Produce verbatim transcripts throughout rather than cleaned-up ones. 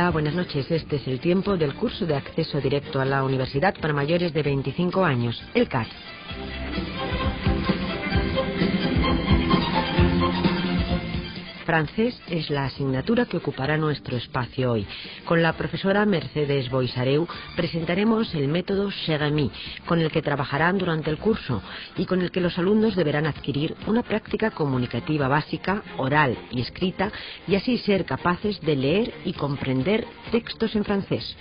Hola, buenas noches. Este es el tiempo del curso de acceso directo a la universidad para mayores de veinticinco años, el C A R. Francés es la asignatura que ocupará nuestro espacio hoy. Con la profesora Mercedes Boixareu presentaremos el método Cher-Ami, con el que trabajarán durante el curso y con el que los alumnos deberán adquirir una práctica comunicativa básica, oral y escrita, y así ser capaces de leer y comprender textos en francés.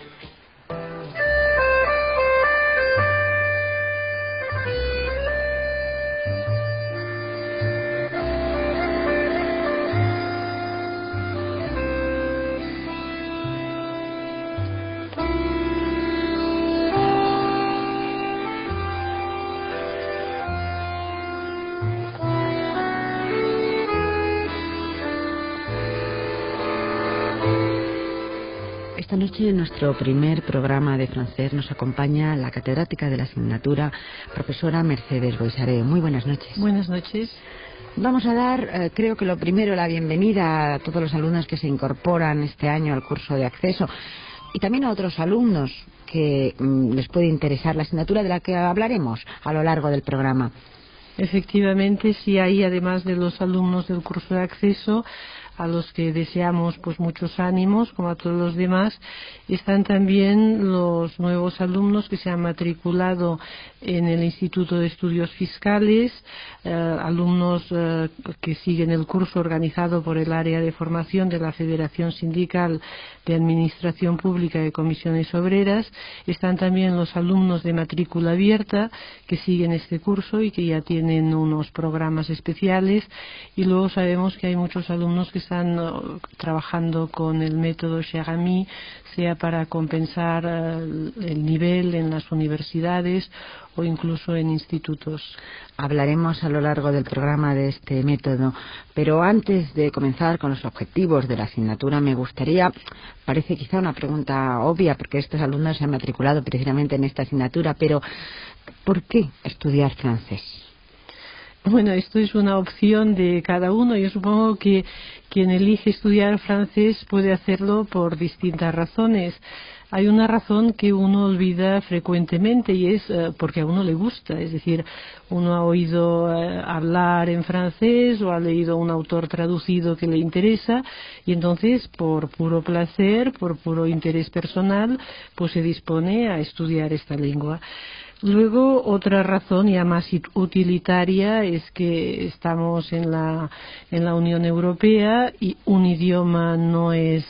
Esta noche en nuestro primer programa de francés nos acompaña la catedrática de la asignatura, profesora Mercedes Boixareu. Muy buenas noches. Buenas noches. Vamos a dar, eh, creo que lo primero, la bienvenida a todos los alumnos que se incorporan este año al curso de acceso y también a otros alumnos que mm, les puede interesar la asignatura de la que hablaremos a lo largo del programa. Efectivamente, sí, hay, además de los alumnos del curso de acceso, a los que deseamos pues muchos ánimos, como a todos los demás, están también los nuevos alumnos que se han matriculado en el Instituto de Estudios Fiscales, eh, alumnos eh, que siguen el curso organizado por el área de formación de la Federación Sindical de Administración Pública de Comisiones Obreras. Están también los alumnos de matrícula abierta que siguen este curso y que ya tienen unos programas especiales, y luego sabemos que hay muchos alumnos que están uh, trabajando con el método Cher-Ami, sea para compensar uh, el nivel en las universidades o incluso en institutos. Hablaremos a lo largo del programa de este método, pero antes de comenzar con los objetivos de la asignatura me gustaría, parece quizá una pregunta obvia porque estos alumnos se han matriculado precisamente en esta asignatura, pero ¿por qué estudiar francés? Bueno, esto es una opción de cada uno. Yo supongo que quien elige estudiar francés puede hacerlo por distintas razones. Hay una razón que uno olvida frecuentemente y es uh, porque a uno le gusta. Es decir, uno ha oído uh, hablar en francés o ha leído un autor traducido que le interesa y entonces por puro placer, por puro interés personal, pues se dispone a estudiar esta lengua. Luego, otra razón ya más utilitaria es que estamos en la, en la Unión Europea y un idioma no es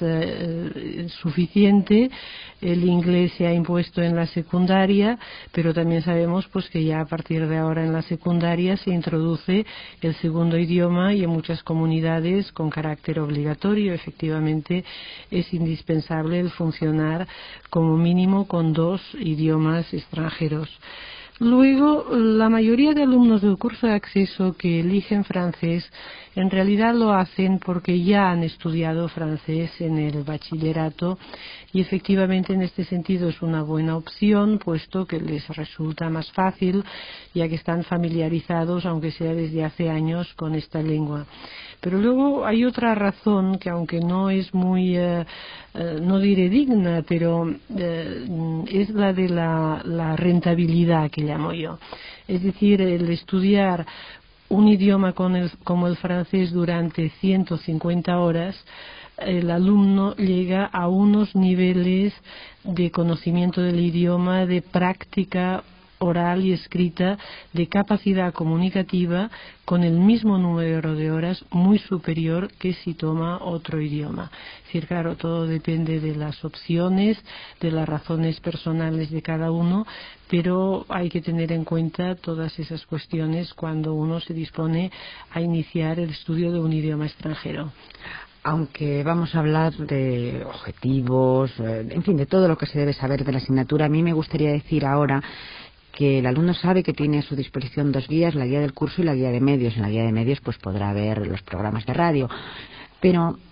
eh, suficiente. El inglés se ha impuesto en la secundaria, pero también sabemos pues que ya a partir de ahora en la secundaria se introduce el segundo idioma y en muchas comunidades con carácter obligatorio. Efectivamente, es indispensable el funcionar como mínimo con dos idiomas extranjeros. Luego, la mayoría de alumnos del curso de acceso que eligen francés en realidad lo hacen porque ya han estudiado francés en el bachillerato y efectivamente en este sentido es una buena opción, puesto que les resulta más fácil ya que están familiarizados, aunque sea desde hace años, con esta lengua. Pero luego hay otra razón que, aunque no es muy, eh, eh, no diré digna, pero eh, es la de la, la rentabilidad que llamo yo. Es decir, el estudiar un idioma con el, como el francés durante ciento cincuenta horas, el alumno llega a unos niveles de conocimiento del idioma, de práctica oral y escrita, de capacidad comunicativa, con el mismo número de horas muy superior que si toma otro idioma. Es decir, claro, todo depende de las opciones, de las razones personales de cada uno, pero hay que tener en cuenta todas esas cuestiones cuando uno se dispone a iniciar el estudio de un idioma extranjero. Aunque vamos a hablar de objetivos, en fin, de todo lo que se debe saber de la asignatura, a mí me gustaría decir ahora que el alumno sabe que tiene a su disposición dos guías, la guía del curso y la guía de medios. En la guía de medios pues podrá ver los programas de radio. Pero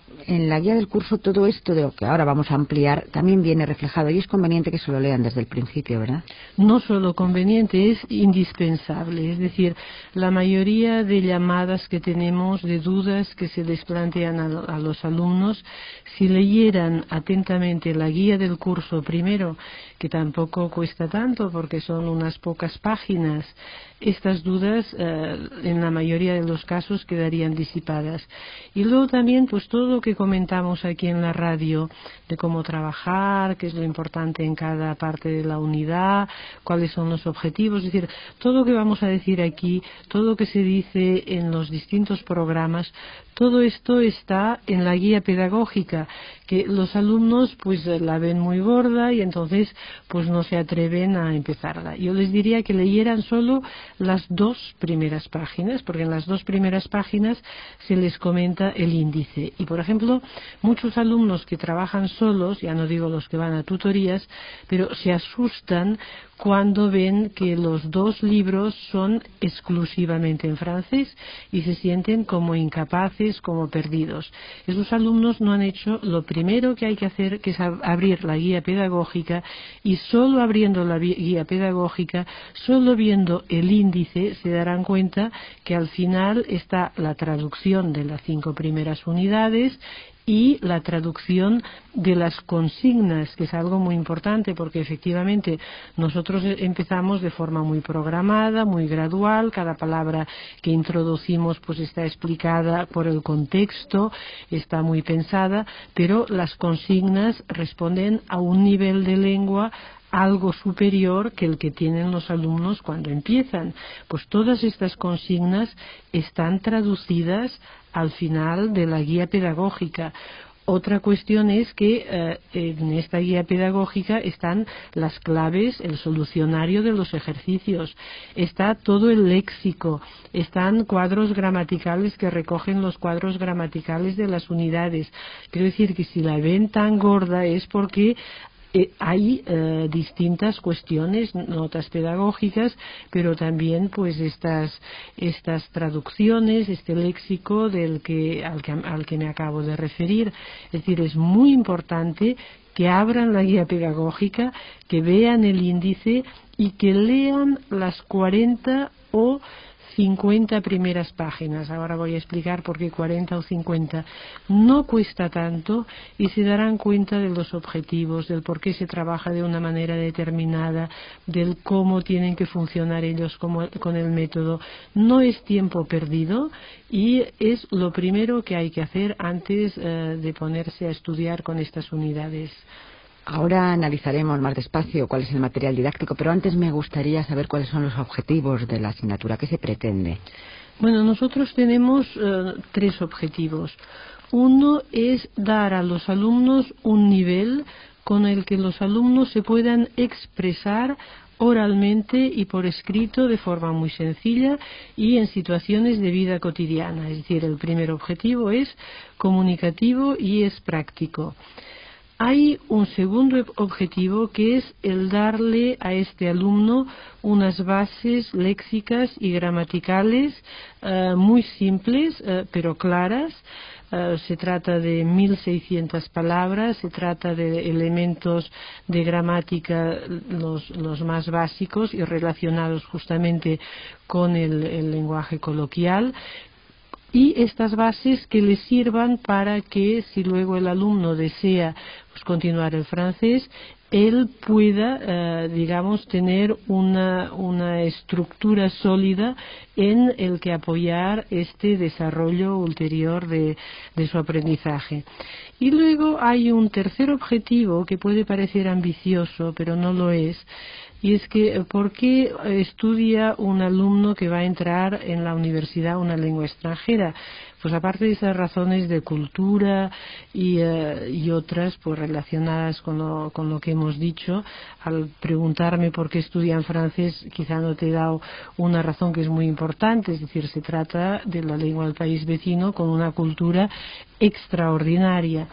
en la guía del curso todo esto de lo que ahora vamos a ampliar también viene reflejado y es conveniente que se lo lean desde el principio, ¿verdad? No solo conveniente, es indispensable. Es decir, la mayoría de llamadas que tenemos, de dudas que se les plantean a, a los alumnos, si leyeran atentamente la guía del curso primero, que tampoco cuesta tanto porque son unas pocas páginas, estas dudas eh, en la mayoría de los casos quedarían disipadas. Y luego también pues todo lo que comentamos aquí en la radio de cómo trabajar, qué es lo importante en cada parte de la unidad, cuáles son los objetivos, es decir, todo lo que vamos a decir aquí, todo lo que se dice en los distintos programas, todo esto está en la guía pedagógica, que los alumnos pues la ven muy gorda y entonces pues no se atreven a empezarla. Yo les diría que leyeran solo las dos primeras páginas, porque en las dos primeras páginas se les comenta el índice. Y por ejemplo, muchos alumnos que trabajan solos, ya no digo los que van a tutorías, pero se asustan cuando ven que los dos libros son exclusivamente en francés y se sienten como incapaces, como perdidos. Esos alumnos no han hecho lo primero que hay que hacer, que es abrir la guía pedagógica, y solo abriendo la guía pedagógica, solo viendo el índice, se darán cuenta que al final está la traducción de las cinco primeras unidades y la traducción de las consignas, que es algo muy importante porque efectivamente nosotros empezamos de forma muy programada, muy gradual, cada palabra que introducimos pues está explicada por el contexto, está muy pensada, pero las consignas responden a un nivel de lengua algo superior que el que tienen los alumnos cuando empiezan. Pues todas estas consignas están traducidas al final de la guía pedagógica. Otra cuestión es que eh, en esta guía pedagógica están las claves, el solucionario de los ejercicios, está todo el léxico, están cuadros gramaticales que recogen los cuadros gramaticales de las unidades. Quiero decir que si la ven tan gorda es porque Eh, hay eh, distintas cuestiones, notas pedagógicas, pero también pues estas estas traducciones, este léxico del que al, que al que me acabo de referir. Es decir, es muy importante que abran la guía pedagógica, que vean el índice y que lean las cuarenta o cincuenta primeras páginas. Ahora voy a explicar por qué cuarenta o cincuenta. No cuesta tanto y se darán cuenta de los objetivos, del por qué se trabaja de una manera determinada, del cómo tienen que funcionar ellos como, con el método. No es tiempo perdido y es lo primero que hay que hacer antes eh, de ponerse a estudiar con estas unidades. Ahora analizaremos más despacio cuál es el material didáctico, pero antes me gustaría saber cuáles son los objetivos de la asignatura. ¿Qué se pretende? Bueno, nosotros tenemos eh, tres objetivos. Uno es dar a los alumnos un nivel con el que los alumnos se puedan expresar oralmente y por escrito de forma muy sencilla y en situaciones de vida cotidiana. Es decir, el primer objetivo es comunicativo y es práctico. Hay un segundo objetivo que es el darle a este alumno unas bases léxicas y gramaticales uh, muy simples uh, pero claras. Uh, se trata de mil seiscientas palabras, se trata de elementos de gramática los, los más básicos y relacionados justamente con el, el lenguaje coloquial. Y estas bases que les sirvan para que si luego el alumno desea pues, continuar el francés, él pueda, eh, digamos, tener una, una estructura sólida en el que apoyar este desarrollo ulterior de, de su aprendizaje. Y luego hay un tercer objetivo que puede parecer ambicioso, pero no lo es. Y es que, ¿por qué estudia un alumno que va a entrar en la universidad una lengua extranjera? Pues aparte de esas razones de cultura y, uh, y otras pues relacionadas con lo, con lo que hemos dicho, al preguntarme por qué estudian francés quizá no te he dado una razón que es muy importante, es decir, se trata de la lengua del país vecino con una cultura extraordinaria.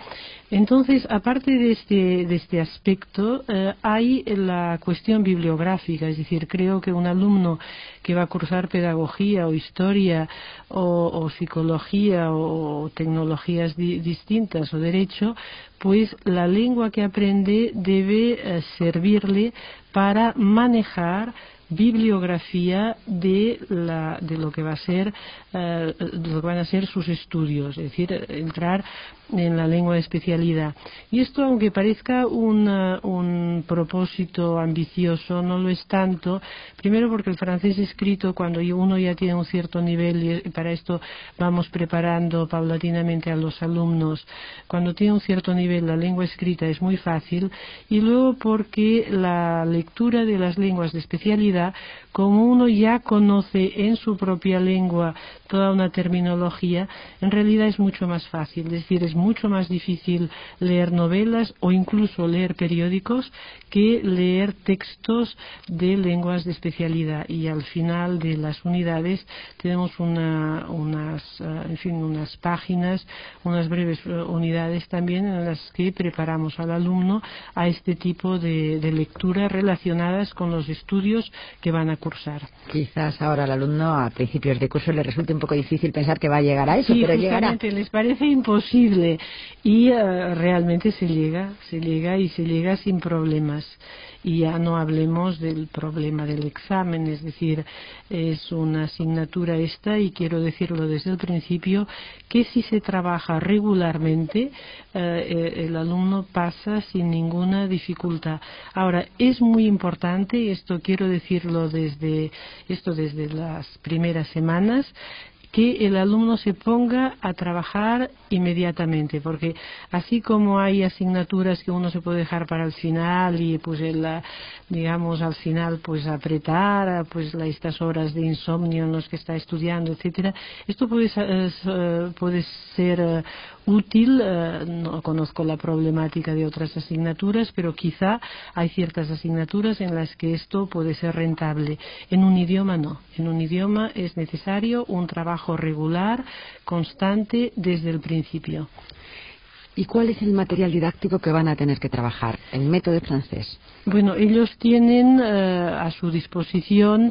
Entonces, aparte de este, de este aspecto, eh, hay la cuestión bibliográfica, es decir, creo que un alumno que va a cursar pedagogía o historia o, o psicología o, o tecnologías di, distintas o derecho, pues la lengua que aprende debe eh, servirle para manejar bibliografía de, la, de lo que va a ser eh, de lo que van a ser sus estudios, es decir, entrar en la lengua de especialidad. Y esto, aunque parezca una, un propósito ambicioso, no lo es tanto. Primero porque el francés escrito, cuando uno ya tiene un cierto nivel, y para esto vamos preparando paulatinamente a los alumnos, cuando tiene un cierto nivel la lengua escrita es muy fácil. Y luego porque la lectura de las lenguas de especialidad, como uno ya conoce en su propia lengua toda una terminología, en realidad es mucho más fácil. Es decir, es mucho más difícil leer novelas o incluso leer periódicos que leer textos de lenguas de especialidad. Y al final de las unidades tenemos una, unas, en fin, unas páginas, unas breves unidades también en las que preparamos al alumno a este tipo de, de lecturas relacionadas con los estudios que van a cursar. Quizás ahora al alumno a principios de curso le resulte un poco difícil pensar que va a llegar a eso, sí, pero justamente llegará. les parece imposible y uh, realmente se llega, se llega y se llega sin problemas. Y ya no hablemos del problema del examen, es decir, es una asignatura esta, y quiero decirlo desde el principio, que si se trabaja regularmente, eh, el alumno pasa sin ninguna dificultad. Ahora, es muy importante, esto quiero decirlo desde, esto desde las primeras semanas, que el alumno se ponga a trabajar inmediatamente, porque así como hay asignaturas que uno se puede dejar para el final y pues el, digamos al final pues apretar pues estas horas de insomnio en los que está estudiando, etcétera, esto puede, uh, puede ser uh, útil. Uh, no conozco la problemática de otras asignaturas, pero quizá hay ciertas asignaturas en las que esto puede ser rentable. En un idioma no, en un idioma es necesario un trabajo regular, constante desde el principio. ¿Y cuál es el material didáctico que van a tener que trabajar? ¿El método francés? Bueno, ellos tienen uh, a su disposición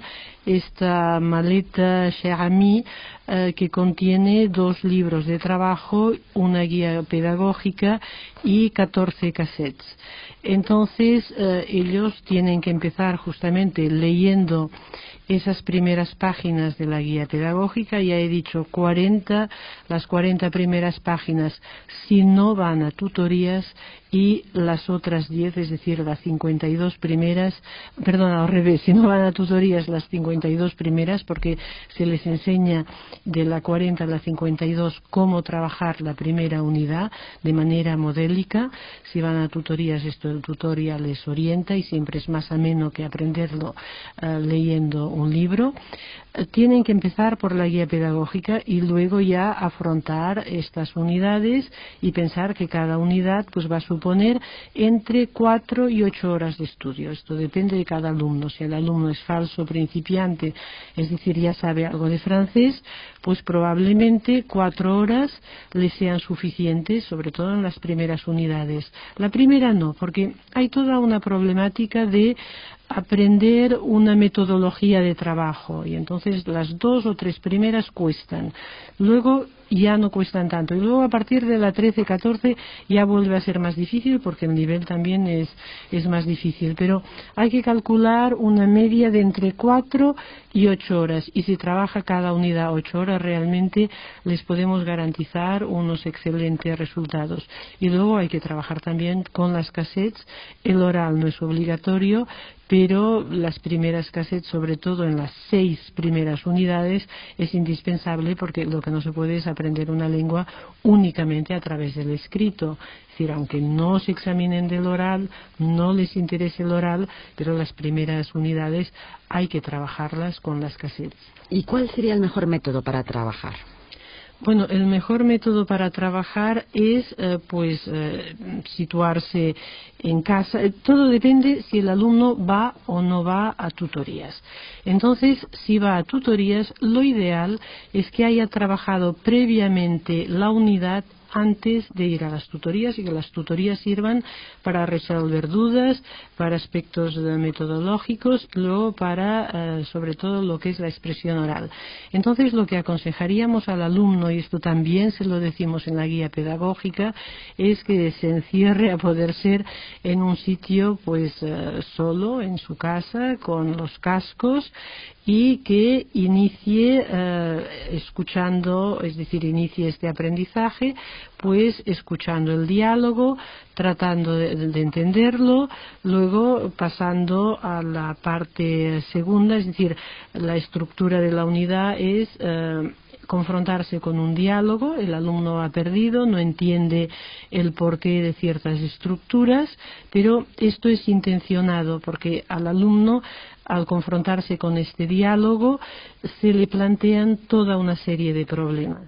esta maleta Cher Ami uh, que contiene dos libros de trabajo, una guía pedagógica y catorce cassettes. Entonces, uh, ellos tienen que empezar justamente leyendo esas primeras páginas de la guía pedagógica. Ya he dicho cuarenta, las cuarenta primeras páginas si no van a tutorías, y las otras diez, es decir, las cincuenta y dos primeras, perdón, al revés, si no van a tutorías las cincuenta y dos primeras, porque se les enseña de la cuarenta a la cincuenta y dos cómo trabajar la primera unidad de manera modélica. Si van a tutorías, esto el tutorial les orienta y siempre es más ameno que aprenderlo uh, leyendo un libro. Uh, tienen que empezar por la guía pedagógica y luego ya afrontar estas unidades y pensar que cada unidad pues va a suponer entre cuatro y ocho horas de estudio. Esto depende de cada alumno. Si el alumno es falso principiante, es decir, ya sabe algo de francés, pues probablemente cuatro horas le sean suficientes, sobre todo en las primeras unidades. La primera no, porque hay toda una problemática de aprender una metodología de trabajo, y entonces las dos o tres primeras cuestan, luego ya no cuestan tanto, y luego a partir de la trece, catorce ya vuelve a ser más difícil porque el nivel también es, es más difícil, pero hay que calcular una media de entre cuatro y ocho horas, y si trabaja cada unidad ocho horas realmente les podemos garantizar unos excelentes resultados. Y luego hay que trabajar también con las cassettes. El oral no es obligatorio, pero las primeras cassettes, sobre todo en las seis primeras unidades, es indispensable, porque lo que no se puede es aprender una lengua únicamente a través del escrito. Es decir, aunque no se examinen del oral, no les interese el oral, pero las primeras unidades hay que trabajarlas con las cassettes. ¿Y cuál sería el mejor método para trabajar? Bueno, el mejor método para trabajar es eh, pues eh, situarse en casa. Todo depende si el alumno va o no va a tutorías. Entonces, si va a tutorías, lo ideal es que haya trabajado previamente la unidad antes de ir a las tutorías, y que las tutorías sirvan para resolver dudas, para aspectos metodológicos, luego para eh, sobre todo lo que es la expresión oral. Entonces, lo que aconsejaríamos al alumno, y esto también se lo decimos en la guía pedagógica, es que se encierre a poder ser en un sitio pues eh, solo, en su casa, con los cascos, y que inicie eh, escuchando, es decir, inicie este aprendizaje pues escuchando el diálogo, tratando de, de entenderlo, luego pasando a la parte segunda, es decir, la estructura de la unidad es eh, confrontarse con un diálogo. El alumno ha perdido, no entiende el porqué de ciertas estructuras, pero esto es intencionado porque al alumno, al confrontarse con este diálogo, se le plantean toda una serie de problemas.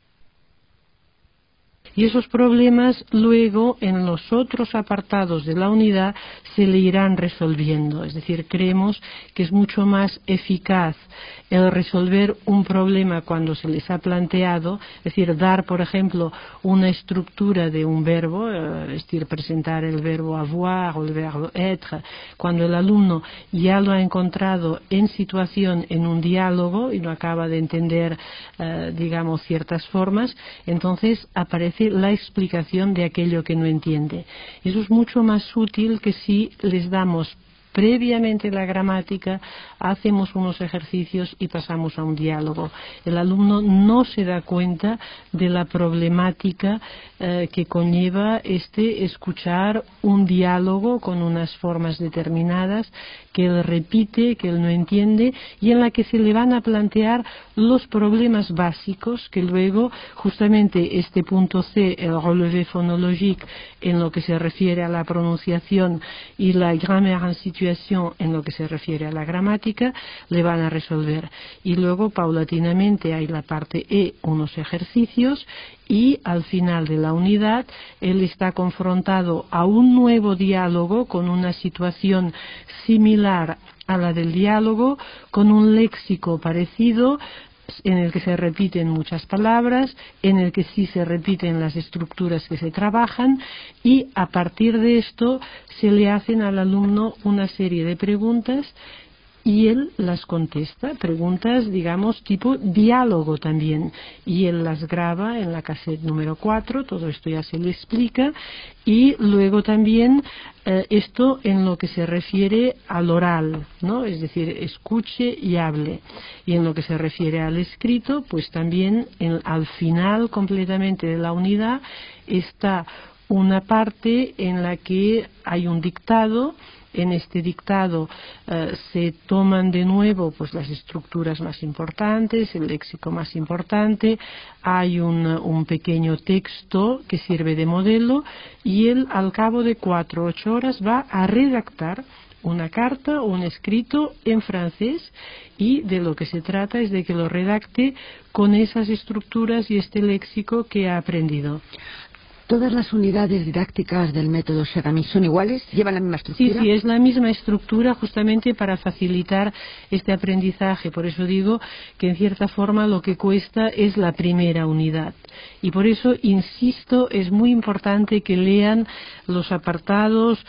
Y esos problemas luego en los otros apartados de la unidad se le irán resolviendo. Es decir, creemos que es mucho más eficaz el resolver un problema cuando se les ha planteado, es decir, dar, por ejemplo, una estructura de un verbo, es decir, presentar el verbo avoir o el verbo être, cuando el alumno ya lo ha encontrado en situación, en un diálogo, y no acaba de entender, eh, digamos, ciertas formas, entonces aparece la explicación de aquello que no entiende. Eso es mucho más útil que si les damos previamente la gramática, hacemos unos ejercicios y pasamos a un diálogo. El alumno no se da cuenta de la problemática eh, que conlleva este escuchar un diálogo con unas formas determinadas que él repite, que él no entiende, y en la que se le van a plantear los problemas básicos que luego, justamente este punto C, el relevé phonologique, en lo que se refiere a la pronunciación, y la grammaire en situation en lo que se refiere a la gramática, le van a resolver. Y luego, paulatinamente, hay la parte E, unos ejercicios, y al final de la unidad él está confrontado a un nuevo diálogo con una situación similar a la del diálogo, con un léxico parecido, en el que se repiten muchas palabras, en el que sí se repiten las estructuras que se trabajan, y a partir de esto se le hacen al alumno una serie de preguntas y él las contesta, preguntas, digamos, tipo diálogo también, y él las graba en la cassette número cuatro, todo esto ya se le explica, y luego también eh, esto en lo que se refiere al oral, ¿no? Es decir, escuche y hable, y en lo que se refiere al escrito, pues también en, al final completamente de la unidad está una parte en la que hay un dictado. En este dictado eh, se toman de nuevo pues las estructuras más importantes, el léxico más importante, hay un, un pequeño texto que sirve de modelo, y él al cabo de cuatro o ocho horas va a redactar una carta o un escrito en francés, y de lo que se trata es de que lo redacte con esas estructuras y este léxico que ha aprendido. ¿Todas las unidades didácticas del método Segami son iguales? ¿Llevan la misma estructura? Sí, sí, es la misma estructura justamente para facilitar este aprendizaje. Por eso digo que en cierta forma lo que cuesta es la primera unidad. Y por eso, insisto, es muy importante que lean los apartados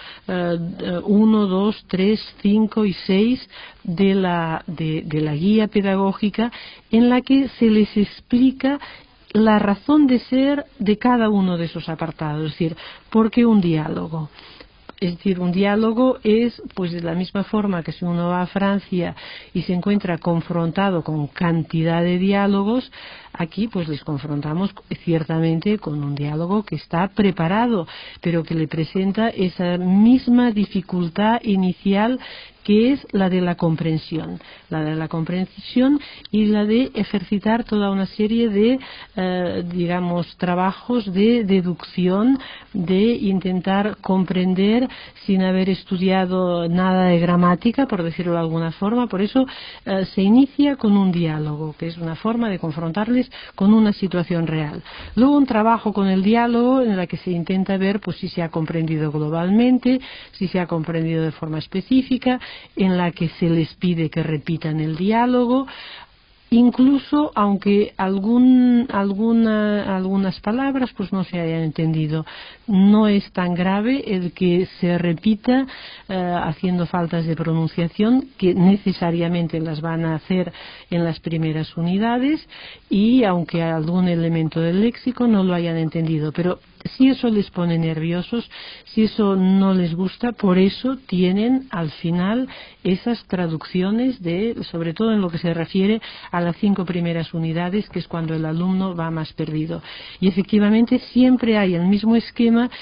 uno, dos, tres, cinco y seis de la, de, de la guía pedagógica, en la que se les explica la razón de ser de cada uno de esos apartados, es decir, ¿por qué un diálogo? Es decir, un diálogo es, pues de la misma forma que si uno va a Francia y se encuentra confrontado con cantidad de diálogos, aquí pues les confrontamos ciertamente con un diálogo que está preparado, pero que le presenta esa misma dificultad inicial que es la de la comprensión, la de la comprensión y la de ejercitar toda una serie de, eh, digamos, trabajos de deducción, de intentar comprender sin haber estudiado nada de gramática, por decirlo de alguna forma. Por eso eh, se inicia con un diálogo, que es una forma de confrontarles con una situación real. Luego un trabajo con el diálogo en la que se intenta ver pues si se ha comprendido globalmente, si se ha comprendido de forma específica, en la que se les pide que repitan el diálogo. incluso aunque algún, alguna, algunas palabras pues no se hayan entendido. No es tan grave el que se repita eh, haciendo faltas de pronunciación, que necesariamente las van a hacer en las primeras unidades, y aunque algún elemento del léxico no lo hayan entendido. Pero si eso les pone nerviosos, si eso no les gusta, por eso tienen al final esas traducciones, de, sobre todo en lo que se refiere a las cinco primeras unidades, que es cuando el alumno va más perdido. Y efectivamente siempre hay el mismo esquema,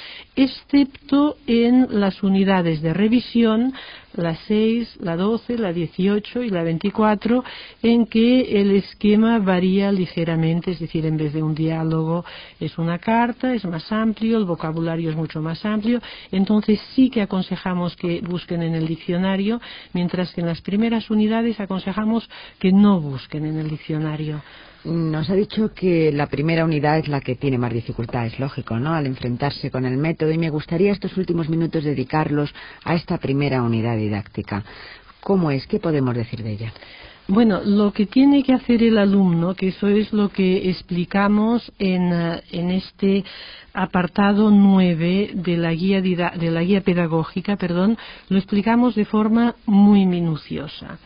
excepto en las unidades de revisión, la seis, la doce, la dieciocho y la veinticuatro, en que el esquema varía ligeramente, es decir, en vez de un diálogo es una carta, es más amplio, el vocabulario es mucho más amplio. Entonces sí que aconsejamos que busquen en el diccionario, mientras que en las primeras unidades aconsejamos que no busquen en el diccionario. Nos ha dicho que la primera unidad es la que tiene más dificultad, es lógico, ¿no?, al enfrentarse con el método, y me gustaría estos últimos minutos dedicarlos a esta primera unidad didáctica. ¿Cómo es? ¿Qué podemos decir de ella? Bueno, lo que tiene que hacer el alumno, que eso es lo que explicamos en, en este apartado nueve de la guía, de la guía pedagógica, perdón, lo explicamos de forma muy minuciosa.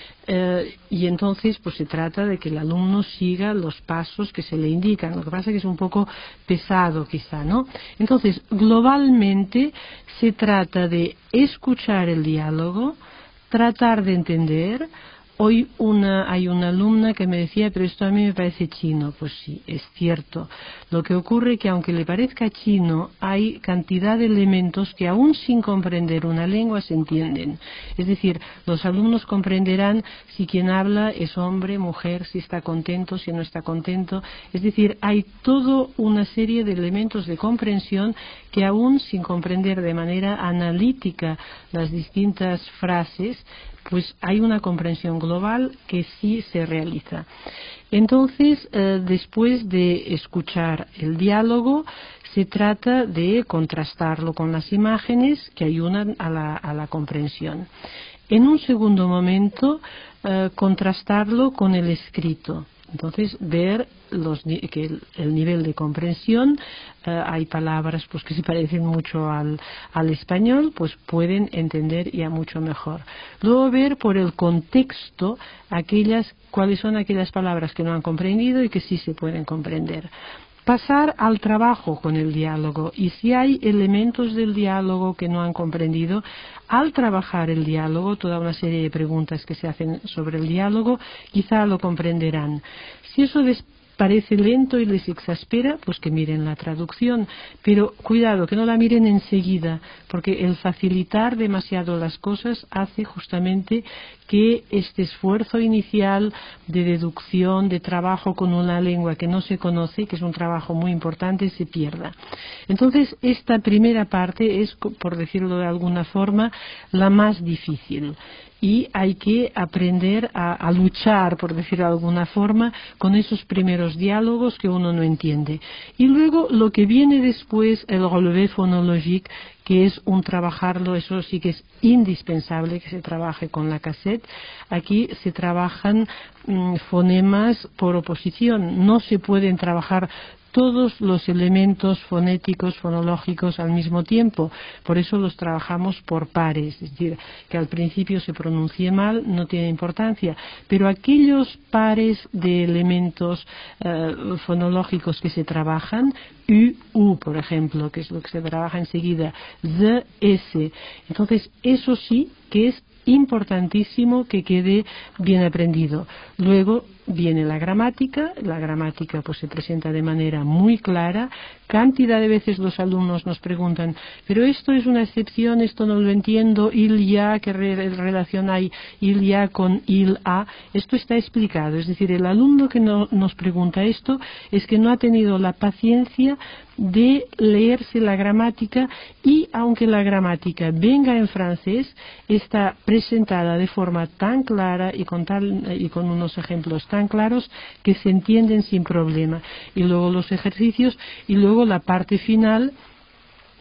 Eh, y entonces pues se trata de que el alumno siga los pasos que se le indican. Lo que pasa es que es un poco pesado quizá, ¿no? Entonces, globalmente se trata de escuchar el diálogo, tratar de entender. Hoy una, hay una alumna que me decía, pero esto a mí me parece chino. Pues sí, es cierto. Lo que ocurre es que aunque le parezca chino, hay cantidad de elementos que aún sin comprender una lengua se entienden. Es decir, los alumnos comprenderán si quien habla es hombre, mujer, si está contento, si no está contento. Es decir, hay toda una serie de elementos de comprensión que aún sin comprender de manera analítica las distintas frases, pues hay una comprensión global que sí se realiza. Entonces, eh, después de escuchar el diálogo, se trata de contrastarlo con las imágenes que ayudan a la, a la comprensión. En un segundo momento, eh, contrastarlo con el escrito. Entonces, ver los, que el, el nivel de comprensión, eh, hay palabras pues que se parecen mucho al, al español, pues pueden entender ya mucho mejor. Luego ver por el contexto aquellas, cuáles son aquellas palabras que no han comprendido y que sí se pueden comprender. Pasar al trabajo con el diálogo, y si hay elementos del diálogo que no han comprendido, al trabajar el diálogo, toda una serie de preguntas que se hacen sobre el diálogo, quizá lo comprenderán. Si eso les parece lento y les exaspera, pues que miren la traducción, pero cuidado, que no la miren enseguida, porque el facilitar demasiado las cosas hace justamente que este esfuerzo inicial de deducción, de trabajo con una lengua que no se conoce, que es un trabajo muy importante, se pierda. Entonces, esta primera parte es, por decirlo de alguna forma, la más difícil. Y hay que aprender a, a luchar, por decirlo de alguna forma, con esos primeros diálogos que uno no entiende. Y luego lo que viene después, el relevé phonologique, que es un trabajarlo, eso sí que es indispensable que se trabaje con la cassette. Aquí se trabajan mmm, fonemas por oposición, no se pueden trabajar todos los elementos fonéticos, fonológicos al mismo tiempo. Por eso los trabajamos por pares, es decir, que al principio se pronuncie mal, no tiene importancia, pero aquellos pares de elementos eh, fonológicos que se trabajan, U, U, por ejemplo, que es lo que se trabaja enseguida, Z, S, entonces eso sí que es importantísimo que quede bien aprendido. Luego viene la gramática, la gramática pues se presenta de manera muy clara. Cantidad de veces los alumnos nos preguntan, pero esto es una excepción, esto no lo entiendo, il ya, ¿qué re relación hay il ya con il a? Esto está explicado, es decir, el alumno que no, nos pregunta esto es que no ha tenido la paciencia de leerse la gramática, y aunque la gramática venga en francés, está presentada de forma tan clara y con, tal, y con unos ejemplos tan claros que se entienden sin problema. Y luego los ejercicios, y luego la parte final,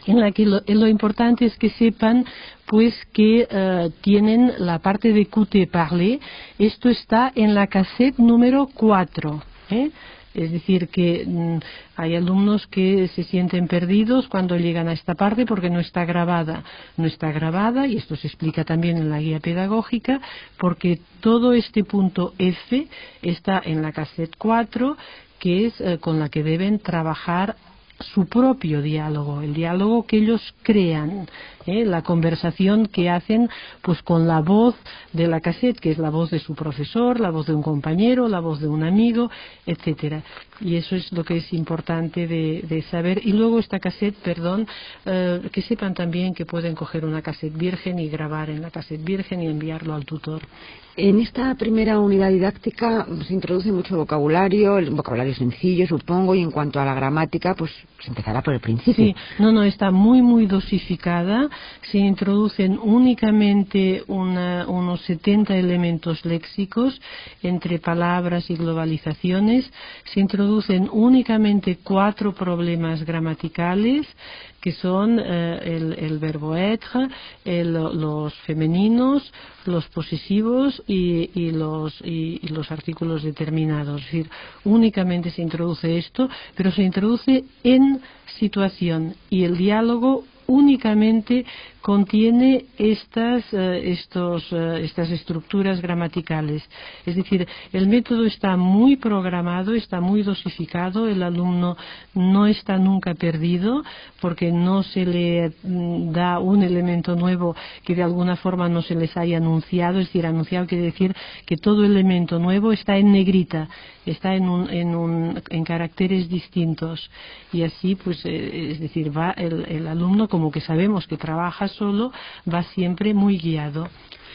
en la que lo, lo importante es que sepan pues que uh, tienen la parte de Écoute et Parler. Esto está en la cassette número cuatro, ¿eh? Es decir, que mmm, hay alumnos que se sienten perdidos cuando llegan a esta parte porque no está grabada. No está grabada, y esto se explica también en la guía pedagógica, porque todo este punto F está en la cassette cuatro, que es eh, con la que deben trabajar su propio diálogo, el diálogo que ellos crean, ¿eh? La conversación que hacen pues con la voz de la cassette, que es la voz de su profesor, la voz de un compañero, la voz de un amigo, etcétera. Y eso es lo que es importante de, de saber. Y luego esta cassette, perdón, eh, que sepan también que pueden coger una cassette virgen y grabar en la cassette virgen y enviarlo al tutor. En esta primera unidad didáctica se introduce mucho vocabulario, el vocabulario sencillo, supongo, y en cuanto a la gramática, pues se empezará por el principio. Sí, no, no, está muy, muy dosificada. Se introducen únicamente una, unos setenta elementos léxicos entre palabras y globalizaciones. Se introducen únicamente cuatro problemas gramaticales, que son eh, el, el verbo être, el, los femeninos, los posesivos y, y, los, y, y los artículos determinados. Es decir, únicamente se introduce esto, pero se introduce en situación, y el diálogo únicamente contiene estas, eh, estos, eh, estas estructuras gramaticales. Es decir, el método está muy programado, está muy dosificado, el alumno no está nunca perdido porque no se le mm, da un elemento nuevo que de alguna forma no se les haya anunciado. Es decir, anunciado quiere decir que todo elemento nuevo está en negrita, está en, un, en, un, en caracteres distintos, y así pues eh, es decir, va el, el alumno, como que sabemos que trabaja solo, va siempre muy guiado.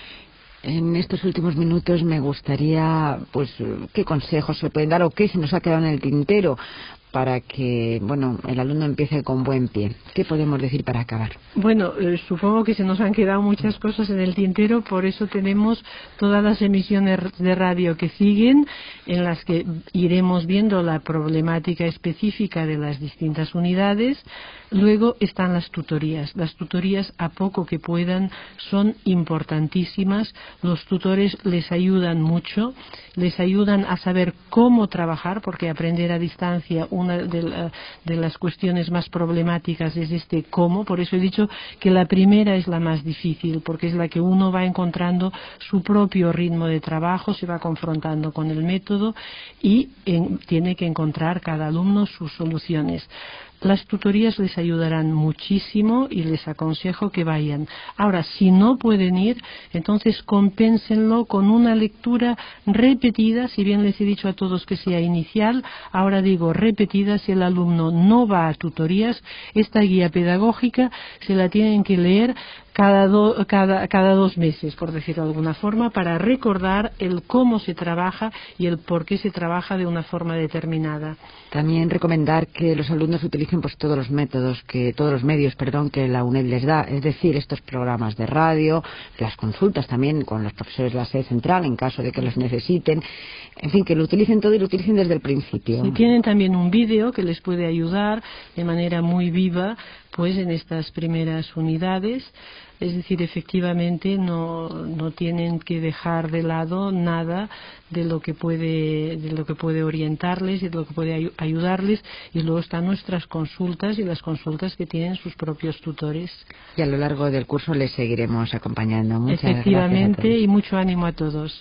En estos últimos minutos me gustaría, pues, qué consejos se pueden dar o qué se nos ha quedado en el tintero para que, bueno, el alumno empiece con buen pie. ¿Qué podemos decir para acabar? Bueno, eh, supongo que se nos han quedado muchas cosas en el tintero, por eso tenemos todas las emisiones de radio que siguen, en las que iremos viendo la problemática específica de las distintas unidades. Luego están las tutorías. Las tutorías, a poco que puedan, son importantísimas. Los tutores les ayudan mucho, les ayudan a saber cómo trabajar, porque aprender a distancia, una de, la, de las cuestiones más problemáticas es este cómo. Por eso he dicho que la primera es la más difícil, porque es la que uno va encontrando su propio ritmo de trabajo, se va confrontando con el método y en, tiene que encontrar cada alumno sus soluciones. Las tutorías les ayudarán muchísimo y les aconsejo que vayan. Ahora, si no pueden ir, entonces compénsenlo con una lectura repetida. Si bien les he dicho a todos que sea inicial, ahora digo repetida. Si el alumno no va a tutorías, esta guía pedagógica se la tienen que leer cada, do, cada, cada dos meses, por decirlo de alguna forma, para recordar el cómo se trabaja y el por qué se trabaja de una forma determinada. También recomendar que los alumnos utilicen pues todos los métodos, que todos los medios, perdón, que la UNED les da, es decir, estos programas de radio, las consultas también con los profesores de la sede central en caso de que los necesiten, en fin, que lo utilicen todo y lo utilicen desde el principio. Sí, tienen también un vídeo que les puede ayudar de manera muy viva pues en estas primeras unidades. Es decir, efectivamente no, no tienen que dejar de lado nada de lo que puede, de lo que puede orientarles y de lo que puede ay ayudarles. Y luego están nuestras consultas y las consultas que tienen sus propios tutores. Y a lo largo del curso les seguiremos acompañando. Muchas efectivamente, gracias a todos. Y mucho ánimo a todos.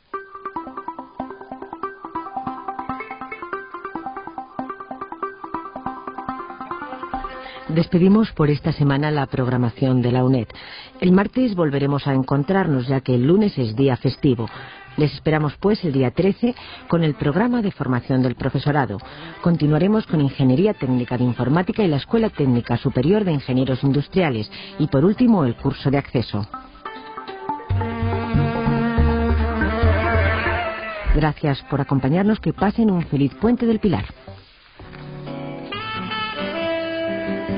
Despedimos por esta semana la programación de la UNED. El martes volveremos a encontrarnos, ya que el lunes es día festivo. Les esperamos pues el día trece con el programa de formación del profesorado. Continuaremos con Ingeniería Técnica de Informática y la Escuela Técnica Superior de Ingenieros Industriales. Y por último, el curso de acceso. Gracias por acompañarnos. Que pasen un feliz Puente del Pilar.